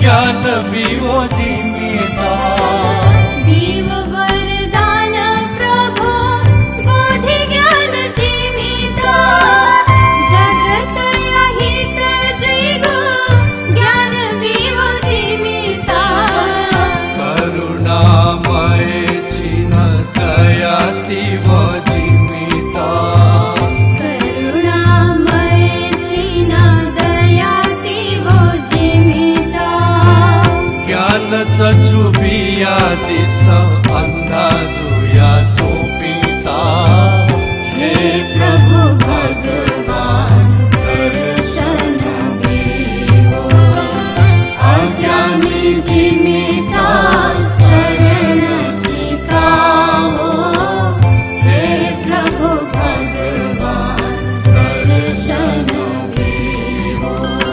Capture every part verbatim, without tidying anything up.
ज्ञान विवो जिमिता देव वरदान प्रभो बोधि ज्ञान जिमिता जगत हित जैगो ज्ञान विवो जिमिता करुणामय छिन दया तिव जिमिता करुणामय छिन दया तिव जिमिता ज्ञान चुबिया दिस अन्धा जुया चोपिता हे प्रभु भगवान दर्शन देवो अज्ञानी जिमिता शरण चिकाओ हे प्रभु भगवान दर्शन देवो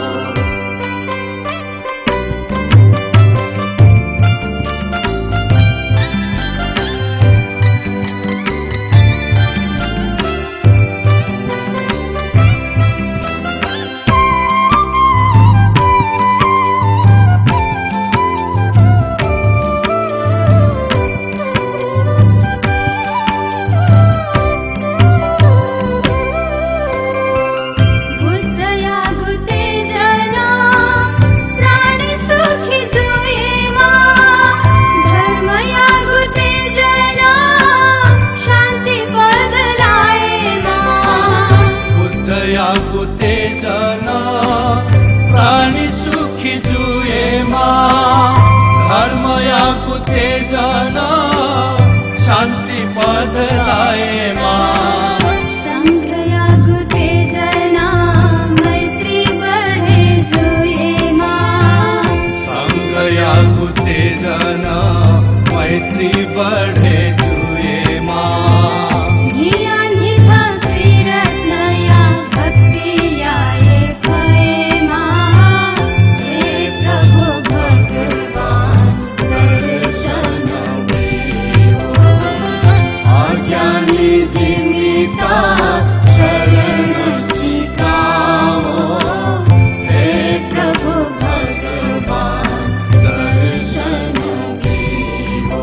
बुद्धया गुते जना प्राणी सुखी जुये मा धर्मया गुते जना शांति बदलाए मा बुद्धया कुते जना प्राणी सुखी जुये मा धर्मया कुते जना शांति बदलाए मा संघया गुते जना मैत्री बढ़े जुये मा संगया कुते जना मैत्री बढ़े जुये मा ज्ञान ही भक्ति रत्नया भक्तिया ये भये मा हे प्रभु भगवान दर्शन देवो अज्ञानी जिमिता शरण चिकाओ हे प्रभु भगवान दर्शन देवो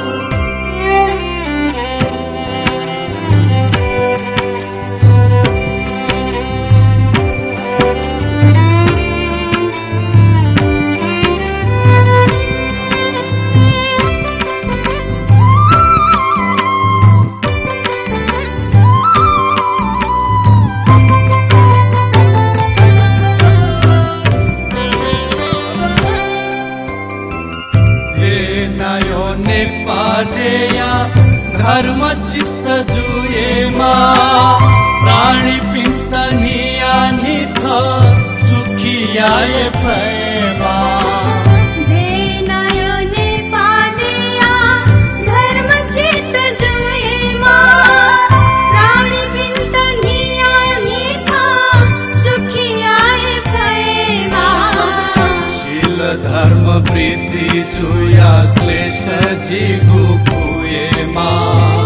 हे नयो नेपादेया धर्म चित्त जुएमा प्राणी पिन्तनिया निथ सुखियाए भएमा देनायो नेपादेया धर्म चित्त जुये मा प्राणी पिन्तनिया निथा सुखियाए भये मा शील धर्म प्रीति जुया क्लेश जिगु पुएमा